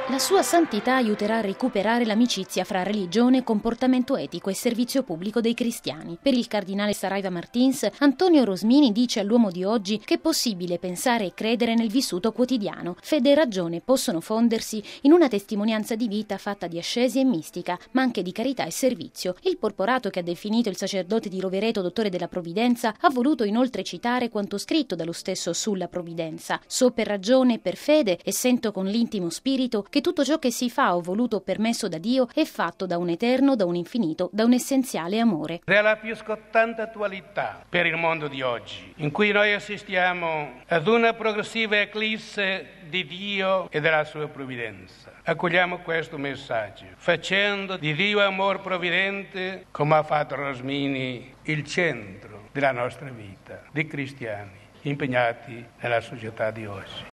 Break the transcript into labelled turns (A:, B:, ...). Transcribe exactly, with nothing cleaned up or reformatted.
A: La sua santità aiuterà a recuperare l'amicizia fra religione, comportamento etico e servizio pubblico dei cristiani. Per il cardinale Saraiva Martins, Antonio Rosmini dice all'uomo di oggi che è possibile pensare e credere nel vissuto quotidiano. Fede e ragione possono fondersi in una testimonianza di vita fatta di ascesi e mistica, ma anche di carità e servizio. Il porporato che ha definito il sacerdote di Rovereto dottore della provvidenza ha voluto inoltre citare quanto scritto dallo stesso sulla provvidenza. So per ragione e per fede e sento con l'intimo spirito che tutto ciò che si fa o voluto o permesso da Dio è fatto da un eterno, da un infinito, da un essenziale amore.
B: Della più scottante attualità per il mondo di oggi, in cui noi assistiamo ad una progressiva eclisse di Dio e della sua provvidenza. Accogliamo questo messaggio, facendo di Dio amor provvidente, come ha fatto Rosmini, il centro della nostra vita di cristiani impegnati nella società di oggi.